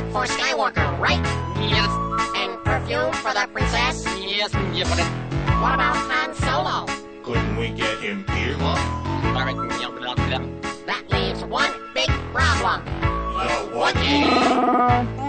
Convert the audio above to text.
for Skywalker, right? Yes. And perfume for the princess? Yes, you put it. What about Han Solo? Couldn't we get him here? That leaves one big problem. The Wookiee!